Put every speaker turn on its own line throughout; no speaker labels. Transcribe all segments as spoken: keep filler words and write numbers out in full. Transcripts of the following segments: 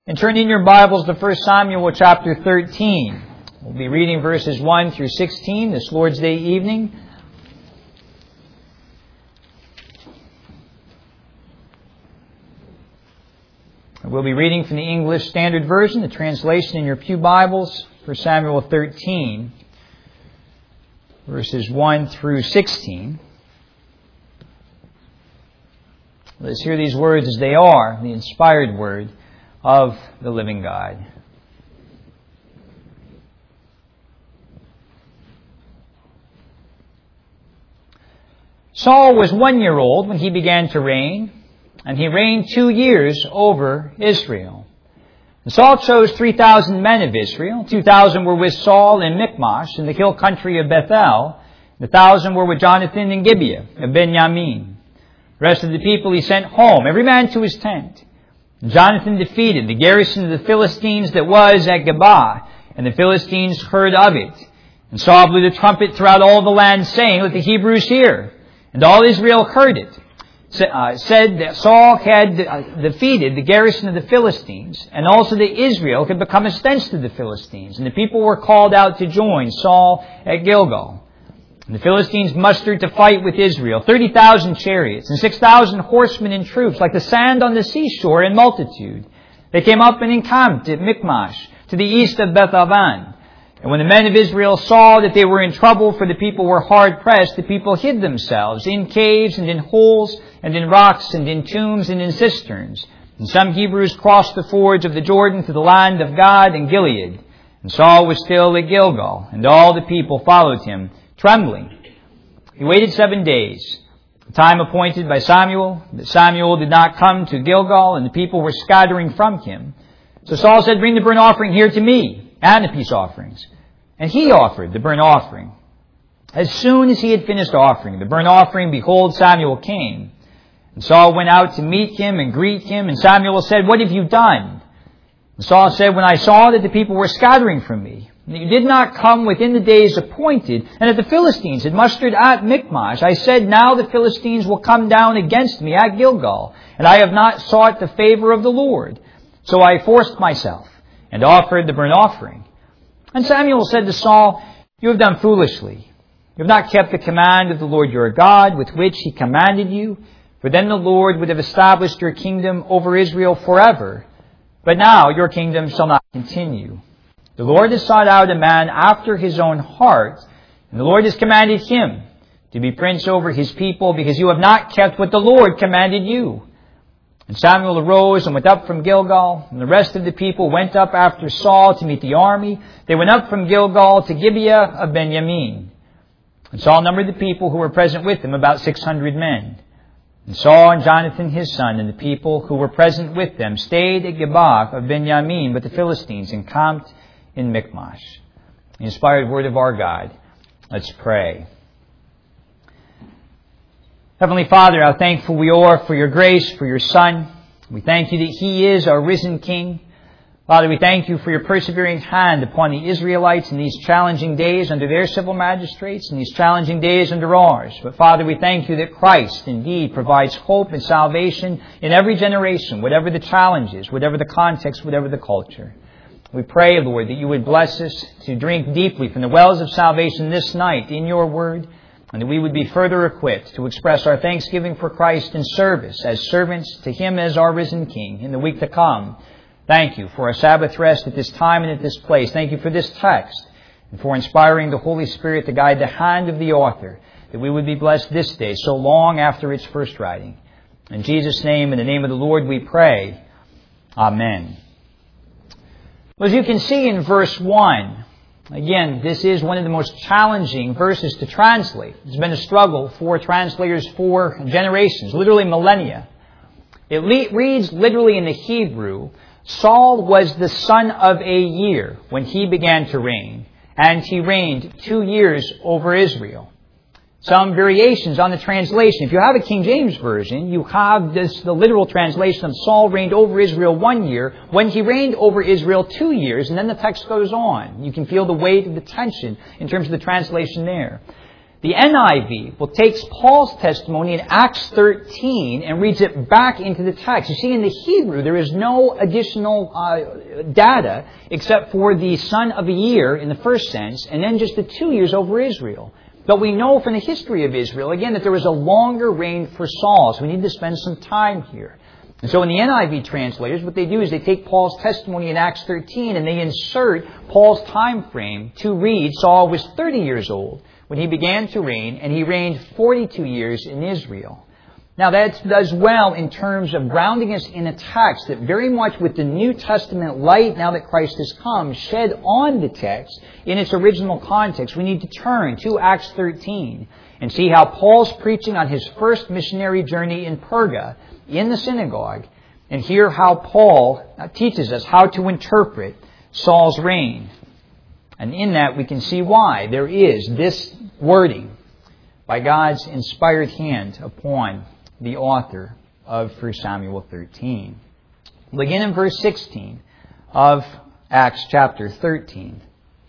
And turn in your Bibles to First Samuel chapter thirteen. We'll be reading verses one through sixteen this Lord's Day evening. We'll be reading from the English Standard Version, the translation in your pew Bibles, First Samuel thirteen, verses one through sixteen. Let's hear these words as they are, the inspired word of the living God. Saul was one year old when he began to reign, and he reigned two years over Israel. And Saul chose three thousand men of Israel. Two thousand were with Saul in Michmash, in the hill country of Bethel. The thousand were with Jonathan in Gibeah of Benjamin. The rest of the people he sent home, every man to his tent. And Jonathan defeated the garrison of the Philistines that was at Geba, and the Philistines heard of it. And Saul blew the trumpet throughout all the land, saying, "Let the Hebrews hear." And all Israel heard it. Uh, said that Saul had uh, defeated the garrison of the Philistines, and also that Israel could become a stench to the Philistines. And the people were called out to join Saul at Gilgal. And the Philistines mustered to fight with Israel thirty thousand chariots and six thousand horsemen and troops, like the sand on the seashore in multitude. They came up and encamped at Michmash, to the east of Beth-aven. And when the men of Israel saw that they were in trouble, for the people were hard pressed, the people hid themselves in caves and in holes and in rocks and in tombs and in cisterns. And some Hebrews crossed the fords of the Jordan to the land of Gad and Gilead. And Saul was still at Gilgal, and all the people followed him, trembling. He waited seven days, the time appointed by Samuel, but Samuel did not come to Gilgal, and the people were scattering from him. So Saul said, "Bring the burnt offering here to me, and the peace offerings." And he offered the burnt offering. As soon as he had finished offering the burnt offering, behold, Samuel came. And Saul went out to meet him and greet him, and Samuel said, "What have you done?" And Saul said, "When I saw that the people were scattering from me, and that you did not come within the days appointed, and that the Philistines had mustered at Michmash, I said, now the Philistines will come down against me at Gilgal, and I have not sought the favor of the Lord. So I forced myself and offered the burnt offering." And Samuel said to Saul, "You have done foolishly. You have not kept the command of the Lord your God, with which he commanded you, for then the Lord would have established your kingdom over Israel forever. But now your kingdom shall not continue. The Lord has sought out a man after his own heart, and the Lord has commanded him to be prince over his people, because you have not kept what the Lord commanded you." And Samuel arose and went up from Gilgal, and the rest of the people went up after Saul to meet the army. They went up from Gilgal to Gibeah of Benjamin. And Saul numbered the people who were present with him, about six hundred men. And Saul and Jonathan his son and the people who were present with them stayed at Gibeah of Benjamin, but the Philistines encamped in Michmash. The inspired word of our God. Let's pray. Heavenly Father, how thankful we are for your grace, for your Son. We thank you that he is our risen King. Father, we thank you for your persevering hand upon the Israelites in these challenging days under their civil magistrates, and these challenging days under ours. But Father, we thank you that Christ indeed provides hope and salvation in every generation, whatever the challenges, whatever the context, whatever the culture. We pray, Lord, that you would bless us to drink deeply from the wells of salvation this night in your word, and that we would be further equipped to express our thanksgiving for Christ in service as servants to him as our risen King in the week to come. Thank you for our Sabbath rest at this time and at this place. Thank you for this text and for inspiring the Holy Spirit to guide the hand of the author, that we would be blessed this day so long after its first writing. In Jesus' name, in the name of the Lord, we pray. Amen. Well, as you can see in verse one, again, this is one of the most challenging verses to translate. It's been a struggle for translators for generations, literally millennia. It le- reads literally in the Hebrew, Saul was the son of a year when he began to reign, and he reigned two years over Israel. Some variations on the translation. If you have a King James Version, you have this, the literal translation of Saul reigned over Israel one year, when he reigned over Israel two years, and then the text goes on. You can feel the weight of the tension in terms of the translation there. The N I V will takes Paul's testimony in Acts thirteen and reads it back into the text. You see, in the Hebrew, there is no additional uh, data except for the son of a year in the first sense, and then just the two years over Israel. But we know from the history of Israel, again, that there was a longer reign for Saul, so we need to spend some time here. And so in the N I V translators, what they do is they take Paul's testimony in Acts thirteen and they insert Paul's time frame to read Saul was thirty years old when he began to reign, and he reigned forty-two years in Israel. Now that does well in terms of grounding us in a text that very much with the New Testament light, now that Christ has come, shed on the text in its original context. We need to turn to Acts thirteen and see how Paul's preaching on his first missionary journey in Perga, in the synagogue, and hear how Paul teaches us how to interpret Saul's reign. And in that we can see why there is this wording by God's inspired hand upon the author of First Samuel thirteen. We'll begin in verse sixteen of Acts chapter thirteen.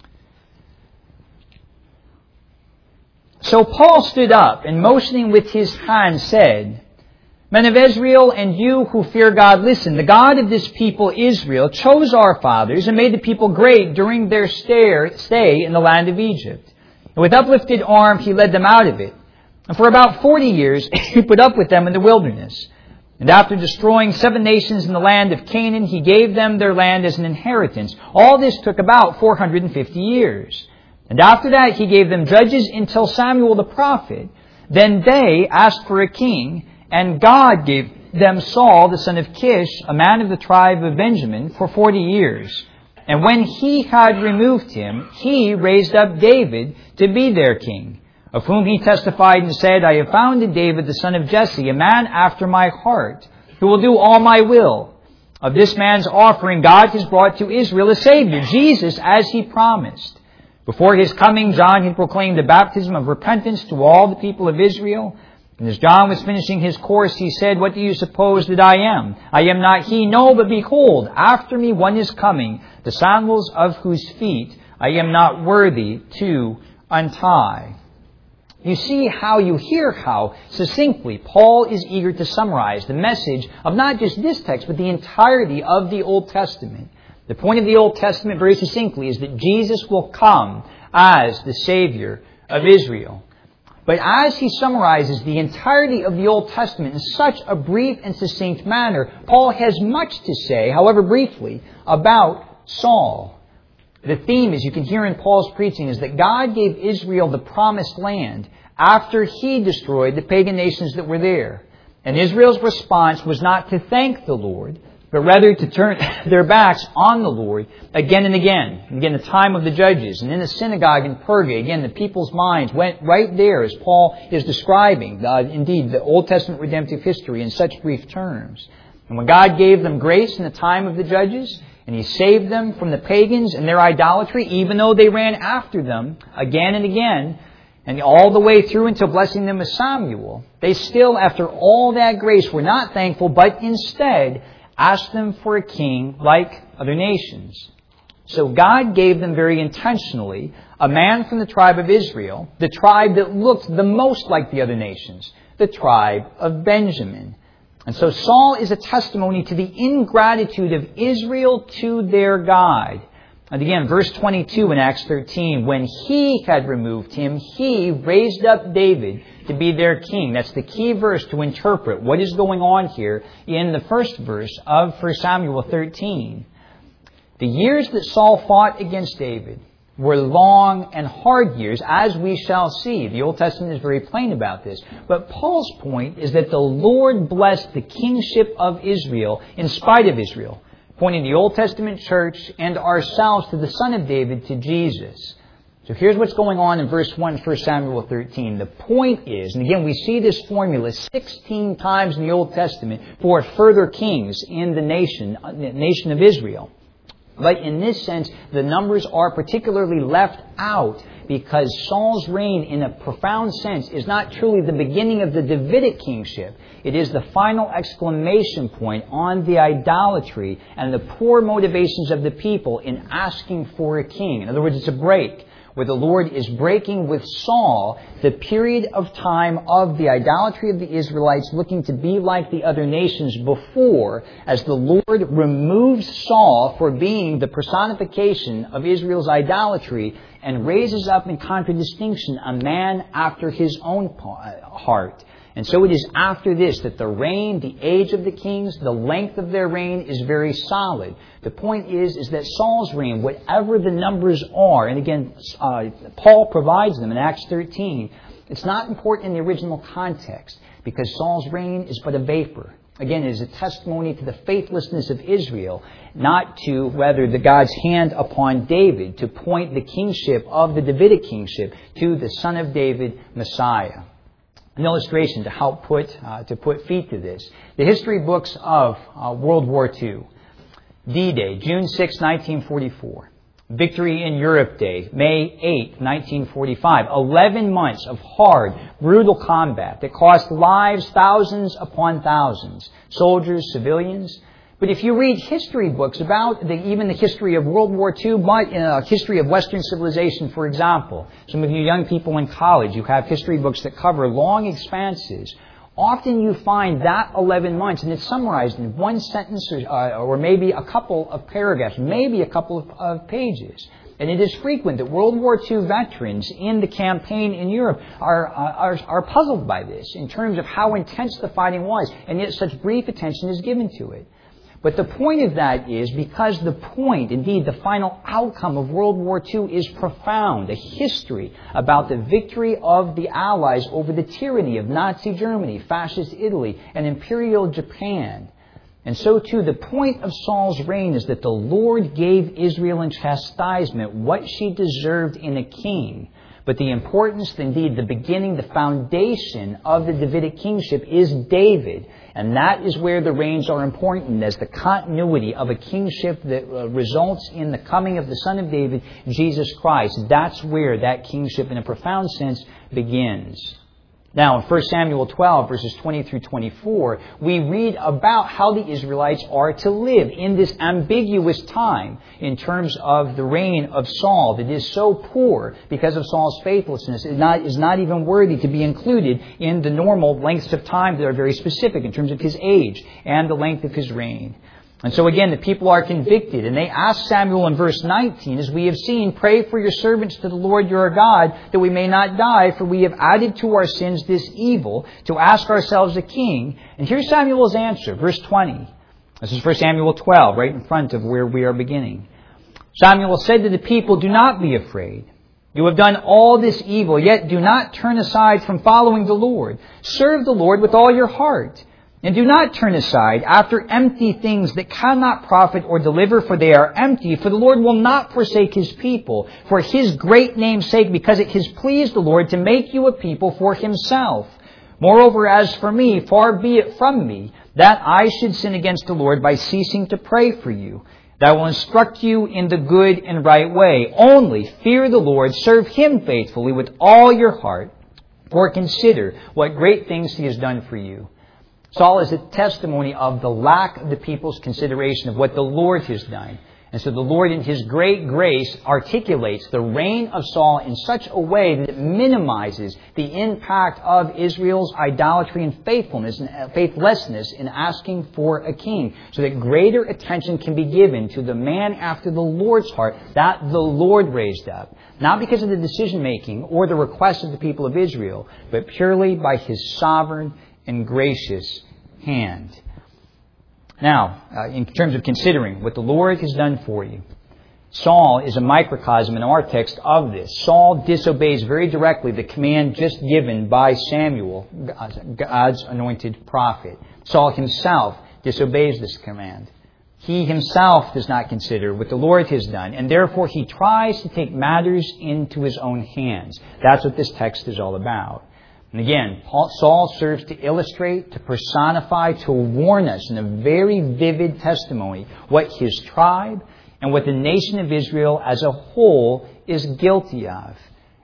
So Paul stood up and motioning with his hand said, Men of Israel, and you who fear God, listen. The God of this people, Israel, chose our fathers and made the people great during their stay in the land of Egypt. And with uplifted arm, he led them out of it. And for about forty years, he put up with them in the wilderness. And after destroying seven nations in the land of Canaan, he gave them their land as an inheritance. All this took about four hundred fifty years. And after that, he gave them judges until Samuel the prophet. Then they asked for a king, and God gave them Saul, the son of Kish, a man of the tribe of Benjamin, for forty years. And when he had removed him, he raised up David to be their king, of whom he testified and said, I have found in David, the son of Jesse, a man after my heart, who will do all my will. Of this man's offering, God has brought to Israel a Savior, Jesus, as he promised. Before his coming, John had proclaimed the baptism of repentance to all the people of Israel. And as John was finishing his course, he said, What do you suppose that I am? I am not he. No, but behold, after me one is coming, the sandals of whose feet I am not worthy to untie. You see how, you hear how succinctly Paul is eager to summarize the message of not just this text, but the entirety of the Old Testament. The point of the Old Testament, very succinctly, is that Jesus will come as the Savior of Israel. But as he summarizes the entirety of the Old Testament in such a brief and succinct manner, Paul has much to say, however briefly, about Saul. The theme, as you can hear in Paul's preaching, is that God gave Israel the promised land after he destroyed the pagan nations that were there. And Israel's response was not to thank the Lord, but rather to turn their backs on the Lord again and again. Again, the time of the judges. And in the synagogue in Perga, again, the people's minds went right there as Paul is describing, uh, indeed, the Old Testament redemptive history in such brief terms. And when God gave them grace in the time of the judges, and he saved them from the pagans and their idolatry, even though they ran after them again and again, and all the way through until blessing them with Samuel, they still, after all that grace, were not thankful, but instead asked them for a king like other nations. So God gave them very intentionally a man from the tribe of Israel, the tribe that looked the most like the other nations, the tribe of Benjamin. And so Saul is a testimony to the ingratitude of Israel to their God. And again, verse twenty-two in Acts thirteen, when he had removed him, he raised up David to be their king. That's the key verse to interpret what is going on here in the first verse of First Samuel thirteen. The years that Saul fought against David were long and hard years, as we shall see. The Old Testament is very plain about this. But Paul's point is that the Lord blessed the kingship of Israel in spite of Israel, pointing the Old Testament church and ourselves to the Son of David, to Jesus. So here's what's going on in verse one, First Samuel thirteen. The point is, and again we see this formula sixteen times in the Old Testament for further kings in the nation, the nation of Israel. But in this sense, the numbers are particularly left out because Saul's reign, in a profound sense, is not truly the beginning of the Davidic kingship. It is the final exclamation point on the idolatry and the poor motivations of the people in asking for a king. In other words, it's a break where the Lord is breaking with Saul the period of time of the idolatry of the Israelites looking to be like the other nations before, as the Lord removes Saul for being the personification of Israel's idolatry and raises up in contradistinction a man after his own heart. And so it is after this that the reign, the age of the kings, the length of their reign is very solid. The point is, is that Saul's reign, whatever the numbers are, and again, uh, Paul provides them in Acts thirteen, it's not important in the original context because Saul's reign is but a vapor. Again, it is a testimony to the faithlessness of Israel, not to whether the God's hand upon David to point the kingship of the Davidic kingship to the Son of David, Messiah. An illustration to help put uh, to put feet to this. The history books of uh, World War Two. D-Day, June sixth, nineteen forty-four. Victory in Europe Day, May eighth, nineteen forty-five. Eleven months of hard, brutal combat that cost lives, thousands upon thousands. Soldiers, civilians. But if you read history books about the, even the history of World War Two, but in a history of Western civilization, for example, some of you young people in college, you have history books that cover long expanses. Often you find that eleven months, and it's summarized in one sentence or, uh, or maybe a couple of paragraphs, maybe a couple of, of pages. And it is frequent that World War Two veterans in the campaign in Europe are, are, are puzzled by this in terms of how intense the fighting was, and yet such brief attention is given to it. But the point of that is because the point, indeed the final outcome of World War Two is profound, a history about the victory of the Allies over the tyranny of Nazi Germany, fascist Italy, and Imperial Japan. And so too, the point of Saul's reign is that the Lord gave Israel in chastisement what she deserved in a king. But the importance, indeed, the beginning, the foundation of the Davidic kingship is David. And that is where the reigns are important as the continuity of a kingship that uh, results in the coming of the Son of David, Jesus Christ. That's where that kingship, in a profound sense, begins. Now, in First Samuel twelve, verses twenty through twenty-four, we read about how the Israelites are to live in this ambiguous time in terms of the reign of Saul that is so poor because of Saul's faithlessness. It not, is not even worthy to be included in the normal lengths of time that are very specific in terms of his age and the length of his reign. And so again, the people are convicted, and they ask Samuel in verse nineteen, as we have seen, "Pray for your servants to the Lord your God, that we may not die, for we have added to our sins this evil, to ask ourselves a king." And here's Samuel's answer, verse twenty. This is First Samuel twelve, right in front of where we are beginning. Samuel said to the people, "Do not be afraid. You have done all this evil, yet do not turn aside from following the Lord. Serve the Lord with all your heart. And do not turn aside after empty things that cannot profit or deliver, for they are empty. For the Lord will not forsake His people for His great name's sake, because it has pleased the Lord to make you a people for Himself. Moreover, as for me, far be it from me that I should sin against the Lord by ceasing to pray for you. That I will instruct you in the good and right way. Only fear the Lord, serve Him faithfully with all your heart, for consider what great things He has done for you." Saul is a testimony of the lack of the people's consideration of what the Lord has done. And so the Lord in His great grace articulates the reign of Saul in such a way that it minimizes the impact of Israel's idolatry and faithfulness and faithlessness in asking for a king, so that greater attention can be given to the man after the Lord's heart that the Lord raised up. Not because of the decision-making or the requests of the people of Israel, but purely by His sovereign and gracious hand. Now, uh, in terms of considering what the Lord has done for you, Saul is a microcosm in our text of this. Saul disobeys very directly the command just given by Samuel, God's anointed prophet. Saul himself disobeys this command. He himself does not consider what the Lord has done, and therefore he tries to take matters into his own hands. That's what this text is all about. And again, Saul serves to illustrate, to personify, to warn us in a very vivid testimony what his tribe and what the nation of Israel as a whole is guilty of.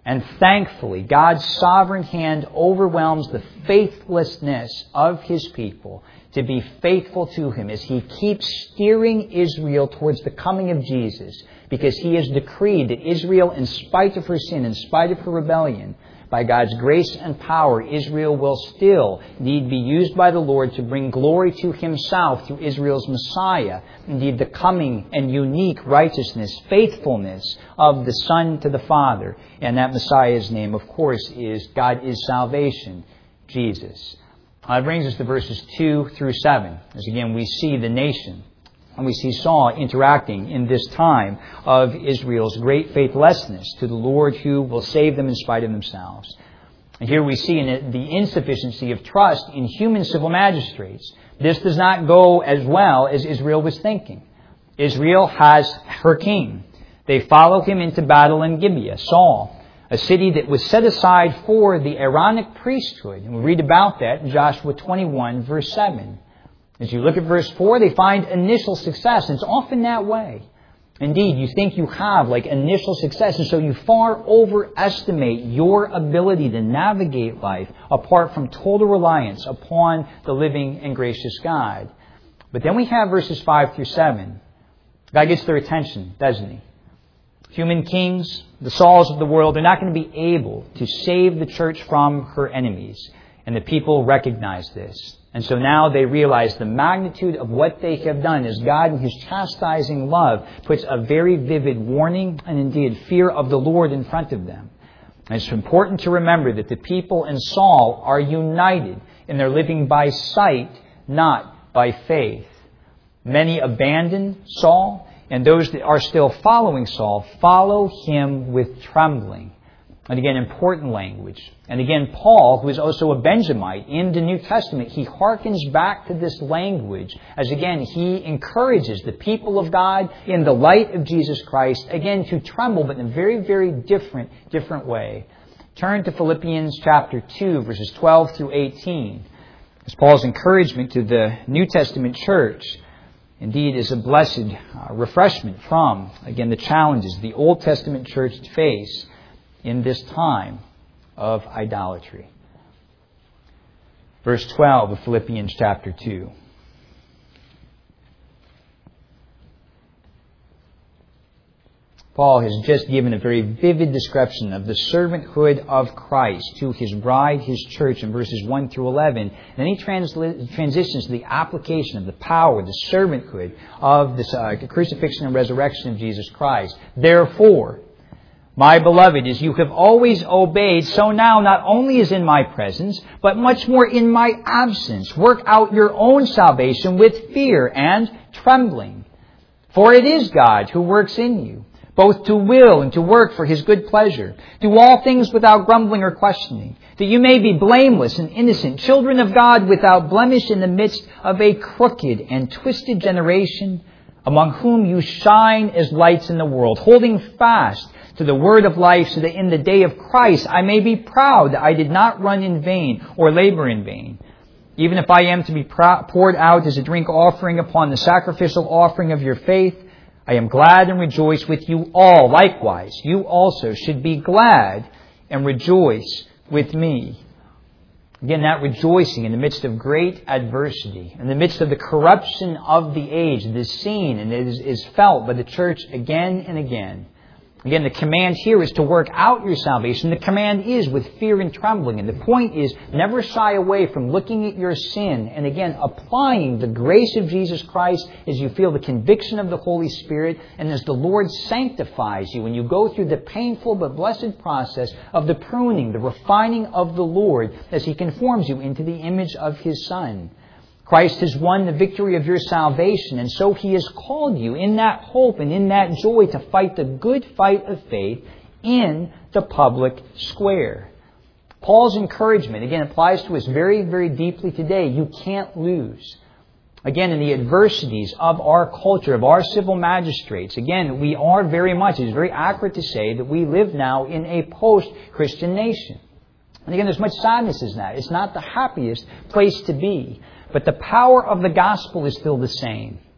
And thankfully, God's sovereign hand overwhelms the faithlessness of His people to be faithful to Him as He keeps steering Israel towards the coming of Jesus, because He has decreed that Israel, in spite of her sin, in spite of her rebellion, by God's grace and power, Israel will still need be used by the Lord to bring glory to Himself through Israel's Messiah. Indeed, the coming and unique righteousness, faithfulness of the Son to the Father. And that Messiah's name, of course, is God is salvation, Jesus. Uh, it brings us to verses two through seven. As again, we see the nation. And we see Saul interacting in this time of Israel's great faithlessness to the Lord who will save them in spite of themselves. And here we see in it the insufficiency of trust in human civil magistrates. This does not go as well as Israel was thinking. Israel has her king. They follow him into battle in Gibeah, Saul, a city that was set aside for the Aaronic priesthood. And we read about that in Joshua twenty-one, verse seven. As you look at verse four, they find initial success. And it's often that way. Indeed, you think you have like initial success, and so you far overestimate your ability to navigate life apart from total reliance upon the living and gracious God. But then we have verses five through seven. God gets their attention, doesn't He? Human kings, the Sauls of the world, are not going to be able to save the church from her enemies. And the people recognize this. And so now they realize the magnitude of what they have done as God in His chastising love puts a very vivid warning and indeed fear of the Lord in front of them. And it's important to remember that the people in Saul are united in their living by sight, not by faith. Many abandon Saul, and those that are still following Saul follow him with trembling. And again, important language. And again, Paul, who is also a Benjamite in the New Testament, he hearkens back to this language as again, he encourages the people of God in the light of Jesus Christ, again, to tremble, but in a very, very different, different way. Turn to Philippians chapter two, verses twelve through eighteen. As Paul's encouragement to the New Testament church, indeed, is a blessed uh, refreshment from, again, the challenges the Old Testament church face in this time of idolatry. Verse twelve of Philippians chapter two. Paul has just given a very vivid description of the servanthood of Christ to His bride, His church, in verses one through eleven. And then he transla- transitions to the application of the power, the servanthood of the uh, crucifixion and resurrection of Jesus Christ. Therefore, my beloved, as you have always obeyed, so now not only as in my presence, but much more in my absence, work out your own salvation with fear and trembling. For it is God who works in you, both to will and to work for His good pleasure. Do all things without grumbling or questioning, that you may be blameless and innocent, children of God without blemish in the midst of a crooked and twisted generation, among whom you shine as lights in the world, holding fast to the word of life, so that in the day of Christ I may be proud that I did not run in vain or labor in vain. Even if I am to be poured out as a drink offering upon the sacrificial offering of your faith, I am glad and rejoice with you all. Likewise, you also should be glad and rejoice with me. Again, that rejoicing in the midst of great adversity, in the midst of the corruption of the age, that is seen and is, is felt by the church again and again. Again, the command here is to work out your salvation. The command is with fear and trembling. And the point is, never shy away from looking at your sin and again, applying the grace of Jesus Christ as you feel the conviction of the Holy Spirit and as the Lord sanctifies you when you go through the painful but blessed process of the pruning, the refining of the Lord as He conforms you into the image of His Son. Christ has won the victory of your salvation, and so He has called you in that hope and in that joy to fight the good fight of faith in the public square. Paul's encouragement, again, applies to us very, very deeply today. You can't lose. Again, in the adversities of our culture, of our civil magistrates, again, we are very much, it is very accurate to say that we live now in a post-Christian nation. And again, there's much sadness in that. It's not the happiest place to be. But the power of the gospel is still the same.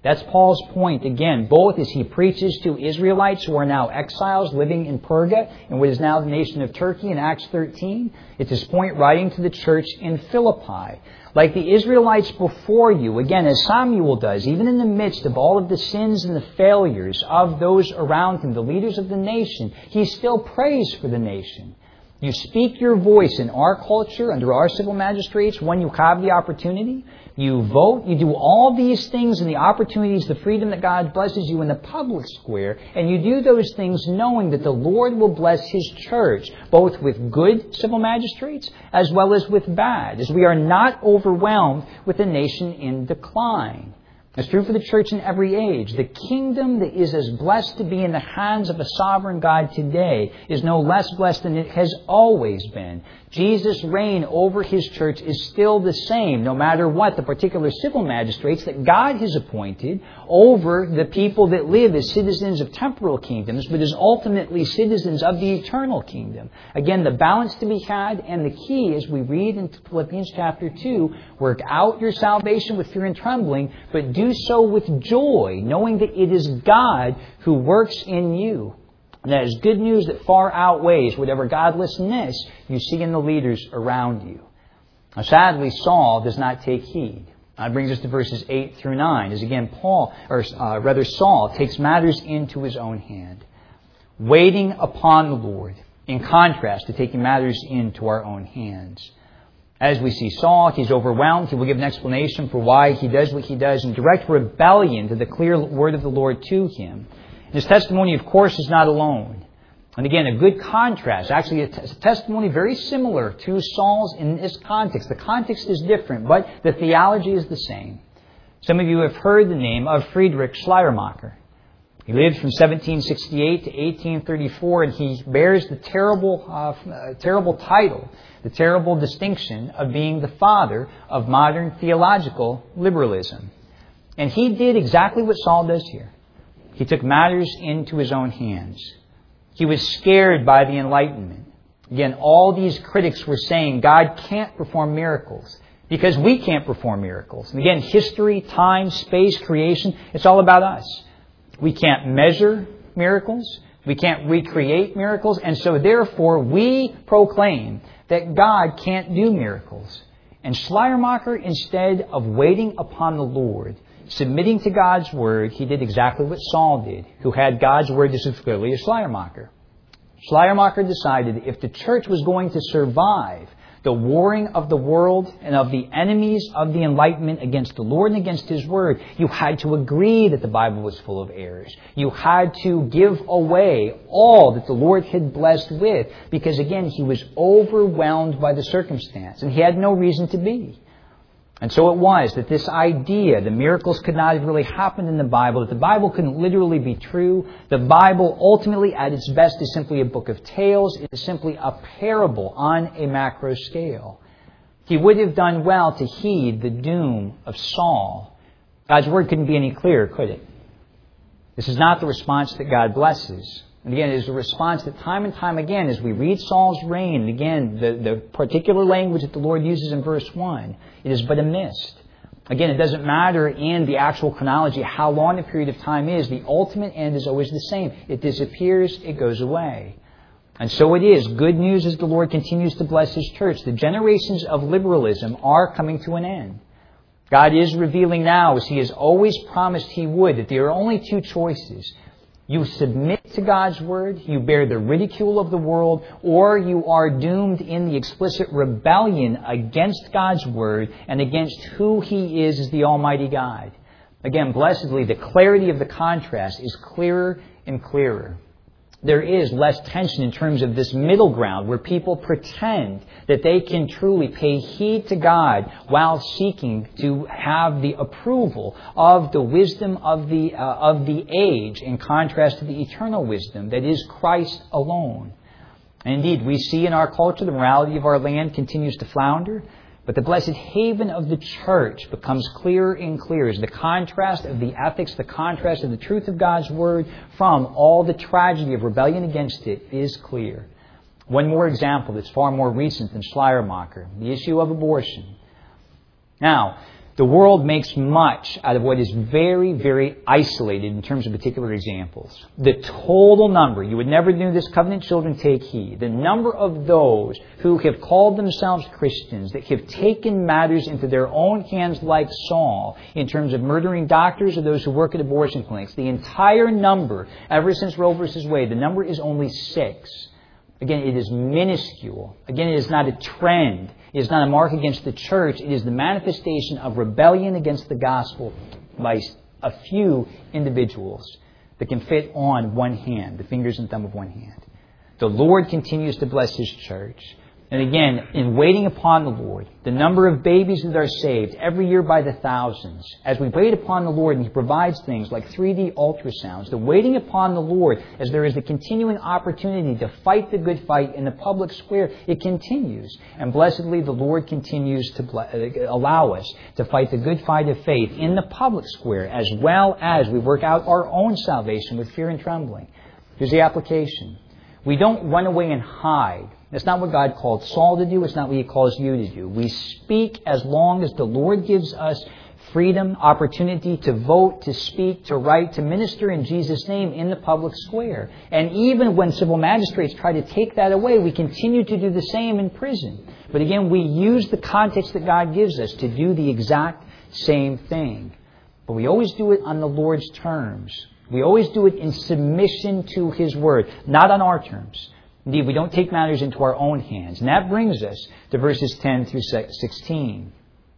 That's Paul's point again, both as he preaches to Israelites who are now exiles living in Perga in what is now the nation of Turkey in Acts thirteen. It's his point writing to the church in Philippi. Like the Israelites before you, again, as Samuel does, even in the midst of all of the sins and the failures of those around him, the leaders of the nation, he still prays for the nation. You speak your voice in our culture, under our civil magistrates, when you have the opportunity. You vote. You do all these things and the opportunities, the freedom that God blesses you in the public square. And you do those things knowing that the Lord will bless His church, both with good civil magistrates as well as with bad, as we are not overwhelmed with a nation in decline. It's true for the church in every age. The kingdom that is as blessed to be in the hands of a sovereign God today is no less blessed than it has always been. Jesus' reign over His church is still the same, no matter what the particular civil magistrates that God has appointed over the people that live as citizens of temporal kingdoms, but as ultimately citizens of the eternal kingdom. Again, the balance to be had and the key, as we read in Philippians chapter two, work out your salvation with fear and trembling, but do so with joy, knowing that it is God who works in you. And that is good news that far outweighs whatever godlessness you see in the leaders around you. Now, sadly, Saul does not take heed. That brings us to verses eight through nine, as again Paul, or uh, rather Saul, takes matters into his own hand, waiting upon the Lord, in contrast to taking matters into our own hands. As we see Saul, he's overwhelmed. He will give an explanation for why he does what he does in direct rebellion to the clear word of the Lord to him. His testimony, of course, is not alone. And again, a good contrast, actually a t- testimony very similar to Saul's in this context. The context is different, but the theology is the same. Some of you have heard the name of Friedrich Schleiermacher. He lived from seventeen sixty-eight to eighteen thirty-four, and he bears the terrible, uh, uh, terrible title, the terrible distinction of being the father of modern theological liberalism. And he did exactly what Saul does here. He took matters into his own hands. He was scared by the Enlightenment. Again, all these critics were saying God can't perform miracles because we can't perform miracles. And again, history, time, space, creation, it's all about us. We can't measure miracles. We can't recreate miracles. And so therefore, we proclaim that God can't do miracles. And Schleiermacher, instead of waiting upon the Lord, submitting to God's Word, he did exactly what Saul did, who had God's Word just as clearly as Schleiermacher. Schleiermacher decided that if the church was going to survive the warring of the world and of the enemies of the Enlightenment against the Lord and against His Word, you had to agree that the Bible was full of errors. You had to give away all that the Lord had blessed with, because again, he was overwhelmed by the circumstance, and he had no reason to be. And so it was that this idea, the miracles could not have really happened in the Bible, that the Bible couldn't literally be true. The Bible ultimately at its best is simply a book of tales. It is simply a parable on a macro scale. He would have done well to heed the doom of Saul. God's Word couldn't be any clearer, could it? This is not the response that God blesses. And again, it is a response that time and time again, as we read Saul's reign, and again, the, the particular language that the Lord uses in verse one, it is but a mist. Again, it doesn't matter in the actual chronology how long a period of time is. The ultimate end is always the same. It disappears, it goes away. And so it is. Good news as the Lord continues to bless His church. The generations of liberalism are coming to an end. God is revealing now, as He has always promised He would, that there are only two choices. You submit to God's Word, you bear the ridicule of the world, or you are doomed in the explicit rebellion against God's Word and against who He is as the Almighty God. Again, blessedly, the clarity of the contrast is clearer and clearer. There is less tension in terms of this middle ground where people pretend that they can truly pay heed to God while seeking to have the approval of the wisdom of the uh, of the age in contrast to the eternal wisdom that is Christ alone. And indeed, we see in our culture the morality of our land continues to flounder. But the blessed haven of the church becomes clearer and clearer as the contrast of the ethics, the contrast of the truth of God's Word from all the tragedy of rebellion against it is clear. One more example that's far more recent than Schleiermacher, the issue of abortion. Now, The world makes much out of what is very, very isolated in terms of particular examples. The total number, you would never do this, covenant children, take heed. The number of those who have called themselves Christians, that have taken matters into their own hands like Saul, in terms of murdering doctors or those who work at abortion clinics, the entire number, ever since Roe versus Wade, the number is only six. Again, it is minuscule. Again, it is not a trend. It is not a mark against the church. It is the manifestation of rebellion against the gospel by a few individuals that can fit on one hand, the fingers and thumb of one hand. The Lord continues to bless His church. And again, in waiting upon the Lord, the number of babies that are saved every year by the thousands, as we wait upon the Lord and He provides things like three D ultrasounds, the waiting upon the Lord as there is the continuing opportunity to fight the good fight in the public square, it continues. And blessedly, the Lord continues to allow us to fight the good fight of faith in the public square, as well as we work out our own salvation with fear and trembling. Here's the application. We don't run away and hide. That's not what God called Saul to do. It's not what He calls you to do. We speak as long as the Lord gives us freedom, opportunity to vote, to speak, to write, to minister in Jesus' name in the public square. And even when civil magistrates try to take that away, we continue to do the same in prison. But again, we use the context that God gives us to do the exact same thing. But we always do it on the Lord's terms. We always do it in submission to His Word, not on our terms. Indeed, we don't take matters into our own hands. And that brings us to verses ten through sixteen.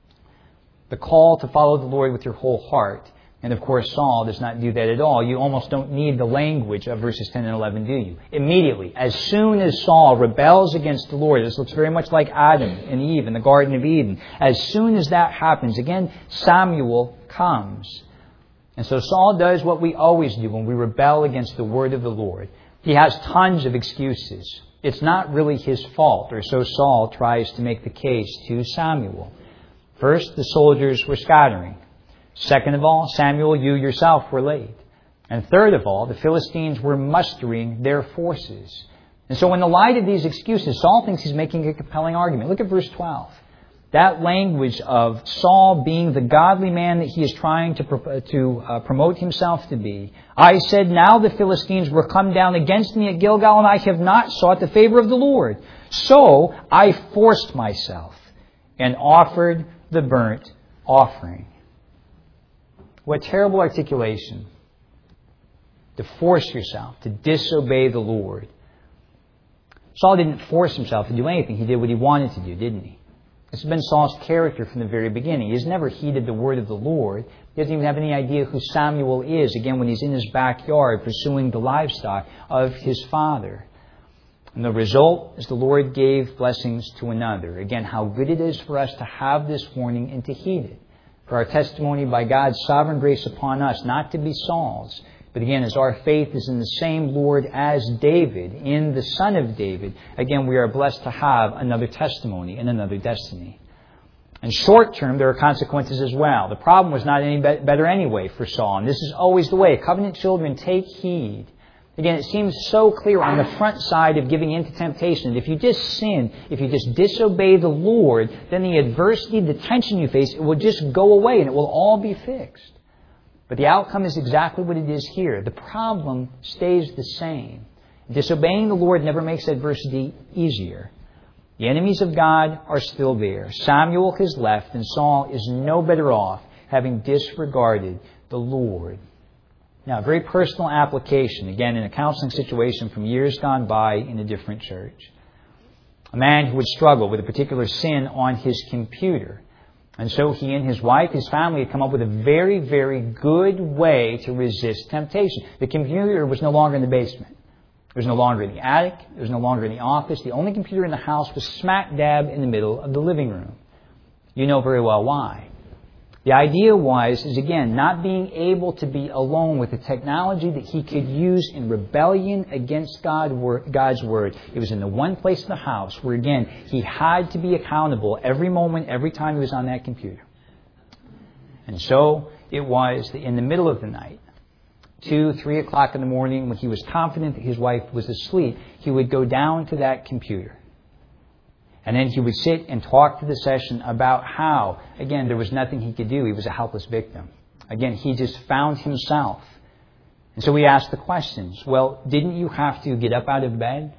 The call to follow the Lord with your whole heart. And of course, Saul does not do that at all. You almost don't need the language of verses ten and eleven, do you? Immediately, as soon as Saul rebels against the Lord, this looks very much like Adam and Eve in the Garden of Eden. As soon as that happens, again, Samuel comes. And so Saul does what we always do when we rebel against the word of the Lord. He has tons of excuses. It's not really his fault, or so Saul tries to make the case to Samuel. First, the soldiers were scattering. Second of all, Samuel, you yourself were late. And third of all, the Philistines were mustering their forces. And so in the light of these excuses, Saul thinks he's making a compelling argument. Look at verse twelve. That language of Saul being the godly man that he is trying to, to uh, promote himself to be. I said, now the Philistines were come down against me at Gilgal, and I have not sought the favor of the Lord. So I forced myself and offered the burnt offering. What terrible articulation. To force yourself to disobey the Lord. Saul didn't force himself to do anything. He did what he wanted to do, didn't he? This has been Saul's character from the very beginning. He's never heeded the word of the Lord. He doesn't even have any idea who Samuel is, again, when he's in his backyard pursuing the livestock of his father. And the result is the Lord gave blessings to another. Again, how good it is for us to have this warning and to heed it. For our testimony by God's sovereign grace upon us, not to be Saul's. But again, as our faith is in the same Lord as David, in the Son of David, again, we are blessed to have another testimony and another destiny. And short term, there are consequences as well. The problem was not any better anyway for Saul. And this is always the way. Covenant children, take heed. Again, it seems so clear on the front side of giving in to temptation. If you just sin, if you just disobey the Lord, then the adversity, the tension you face, it will just go away and it will all be fixed. But the outcome is exactly what it is here. The problem stays the same. Disobeying the Lord never makes adversity easier. The enemies of God are still there. Samuel has left, and Saul is no better off having disregarded the Lord. Now, a very personal application, again, in a counseling situation from years gone by in a different church. A man who would struggle with a particular sin on his computer. And so he and his wife, his family, had come up with a very, very good way to resist temptation. The computer was no longer in the basement. It was no longer in the attic. It was no longer in the office. The only computer in the house was smack dab in the middle of the living room. You know very well why. The idea was, is again, not being able to be alone with the technology that he could use in rebellion against God, God's Word. It was in the one place in the house where, again, he had to be accountable every moment, every time he was on that computer. And so it was that in the middle of the night, two, three o'clock in the morning, when he was confident that his wife was asleep, he would go down to that computer. And then he would sit and talk to the session about how, again, there was nothing he could do. He was a helpless victim. Again, he just found himself. And so we asked the questions. Well, didn't you have to get up out of bed?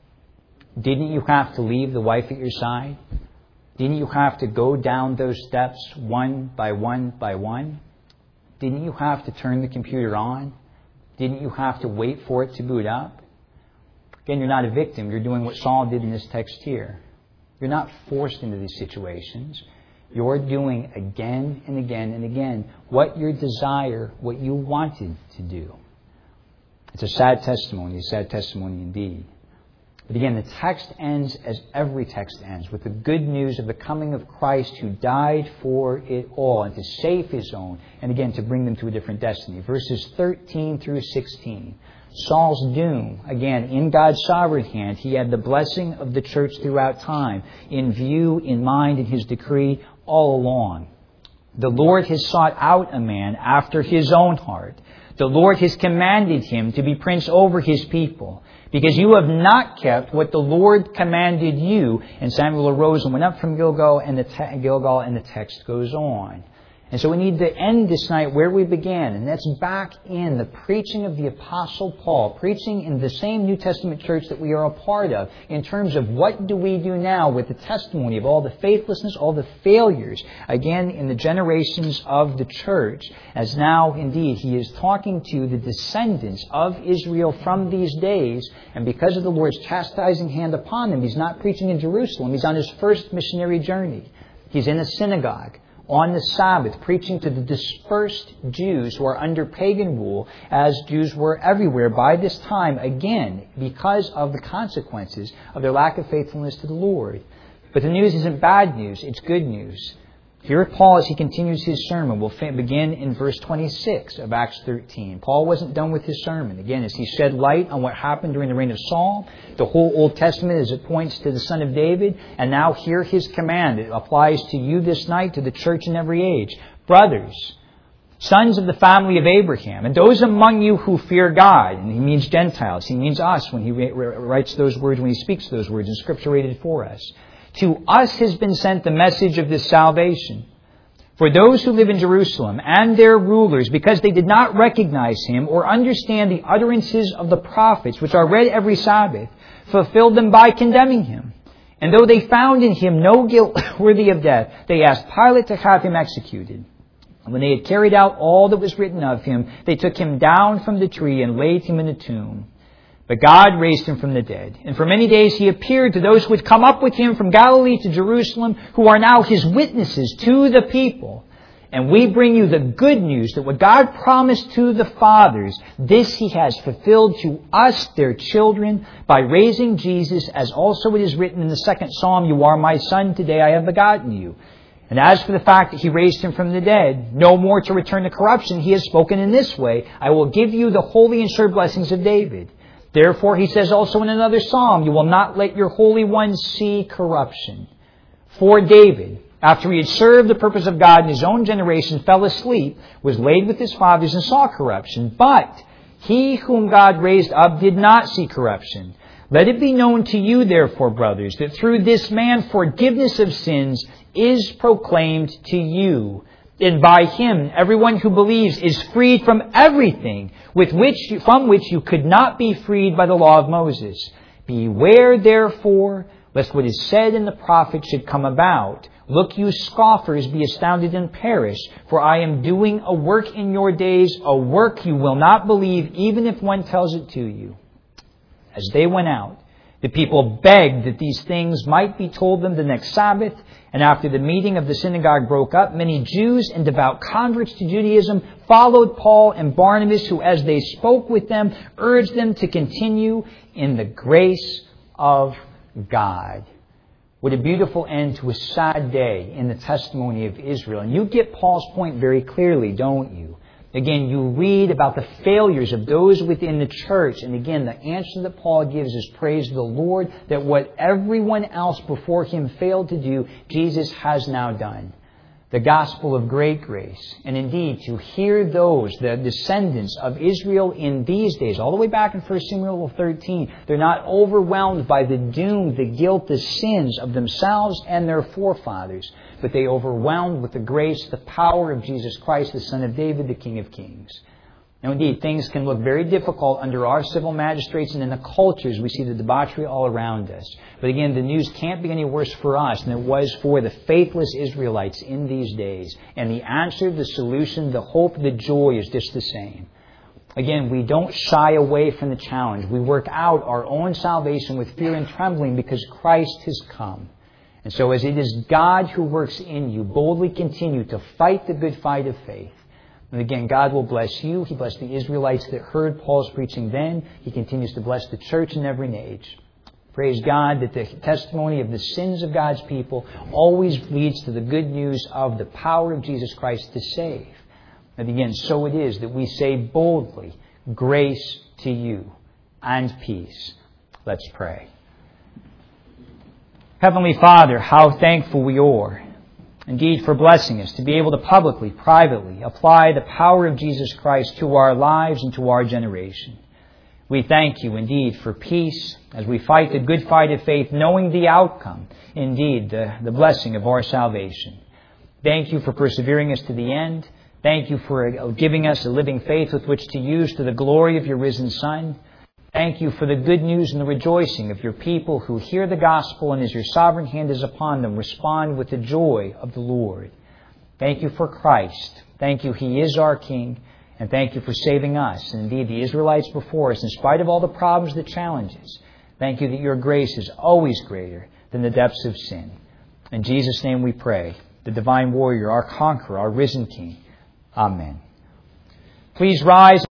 Didn't you have to leave the wife at your side? Didn't you have to go down those steps one by one by one? Didn't you have to turn the computer on? Didn't you have to wait for it to boot up? Again, you're not a victim. You're doing what Saul did in this text here. You're not forced into these situations. You're doing again and again and again what your desire, what you wanted to do. It's a sad testimony, a sad testimony indeed. But again, the text ends as every text ends, with the good news of the coming of Christ who died for it all and to save His own, and again to bring them to a different destiny. Verses thirteen through sixteen. Saul's doom, again, in God's sovereign hand, He had the blessing of the church throughout time, in view, in mind, in His decree, all along. The Lord has sought out a man after His own heart. The Lord has commanded him to be prince over His people, because you have not kept what the Lord commanded you. And Samuel arose and went up from Gilgal, and the te- Gilgal, and the text goes on. And so we need to end this night where we began, and that's back in the preaching of the Apostle Paul, preaching in the same New Testament church that we are a part of, in terms of what do we do now with the testimony of all the faithlessness, all the failures, again, in the generations of the church, as now, indeed, he is talking to the descendants of Israel from these days, and because of the Lord's chastising hand upon them, he's not preaching in Jerusalem. He's on his first missionary journey. He's in a synagogue on the Sabbath, preaching to the dispersed Jews who are under pagan rule, as Jews were everywhere by this time, again, because of the consequences of their lack of faithfulness to the Lord. But the news isn't bad news, it's good news. Here Paul, as he continues his sermon, will begin in verse twenty-six of Acts thirteen. Paul wasn't done with his sermon. Again, as he shed light on what happened during the reign of Saul, the whole Old Testament as it points to the Son of David, and now hear his command. It applies to you this night, to the church in every age. Brothers, sons of the family of Abraham, and those among you who fear God, and he means Gentiles, he means us when he writes those words, when he speaks those words in Scripture rated for us. To us has been sent the message of this salvation. For those who live in Jerusalem and their rulers, because they did not recognize him or understand the utterances of the prophets, which are read every Sabbath, fulfilled them by condemning him. And though they found in him no guilt worthy of death, they asked Pilate to have him executed. And when they had carried out all that was written of him, they took him down from the tree and laid him in a tomb. But God raised him from the dead. And for many days he appeared to those who had come up with him from Galilee to Jerusalem, who are now his witnesses to the people. And we bring you the good news that what God promised to the fathers, this he has fulfilled to us, their children, by raising Jesus, as also it is written in the second Psalm, you are my son, today I have begotten you. And as for the fact that he raised him from the dead, no more to return to corruption, he has spoken in this way, I will give you the holy and sure blessings of David. Therefore, he says also in another psalm, you will not let your Holy One see corruption. For David, after he had served the purpose of God in his own generation, fell asleep, was laid with his fathers, and saw corruption. But he whom God raised up did not see corruption. Let it be known to you, therefore, brothers, that through this man forgiveness of sins is proclaimed to you. And by him, everyone who believes is freed from everything with which you, from which you could not be freed by the law of Moses. Beware, therefore, lest what is said in the prophet should come about. Look, you scoffers, be astounded and perish, for I am doing a work in your days, a work you will not believe, even if one tells it to you. As they went out, the people begged that these things might be told them the next Sabbath. And after the meeting of the synagogue broke up, many Jews and devout converts to Judaism followed Paul and Barnabas, who, as they spoke with them, urged them to continue in the grace of God. What a beautiful end to a sad day in the testimony of Israel. And you get Paul's point very clearly, don't you? Again, you read about the failures of those within the church. And again, the answer that Paul gives is praise the Lord that what everyone else before him failed to do, Jesus has now done. the gospel of great grace. And indeed, to hear those, the descendants of Israel in these days, all the way back in First Samuel thirteen, they're not overwhelmed by the doom, the guilt, the sins of themselves and their forefathers, but they are overwhelmed with the grace, the power of Jesus Christ, the Son of David, the King of Kings. Now indeed, things can look very difficult under our civil magistrates and in the cultures. We see the debauchery all around us. But again, the news can't be any worse for us than it was for the faithless Israelites in these days. And the answer, the solution, the hope, the joy is just the same. Again, we don't shy away from the challenge. We work out our own salvation with fear and trembling because Christ has come. And so as it is God who works in you, boldly continue to fight the good fight of faith. And again, God will bless you. He blessed the Israelites that heard Paul's preaching then. He continues to bless the church in every age. Praise God that the testimony of the sins of God's people always leads to the good news of the power of Jesus Christ to save. And again, so it is that we say boldly, grace to you and peace. Let's pray. Heavenly Father, how thankful we are, indeed, for blessing us to be able to publicly, privately apply the power of Jesus Christ to our lives and to our generation. We thank you, indeed, for peace as we fight the good fight of faith, knowing the outcome, indeed, the, the blessing of our salvation. Thank you for persevering us to the end. Thank you for giving us a living faith with which to use to the glory of your risen Son. Thank you for the good news and the rejoicing of your people who hear the gospel and as your sovereign hand is upon them, respond with the joy of the Lord. Thank you for Christ. Thank you, He is our King. And thank you for saving us, and indeed the Israelites before us, in spite of all the problems, the challenges. Thank you that your grace is always greater than the depths of sin. In Jesus' name we pray, the divine warrior, our conqueror, our risen King. Amen. Please rise.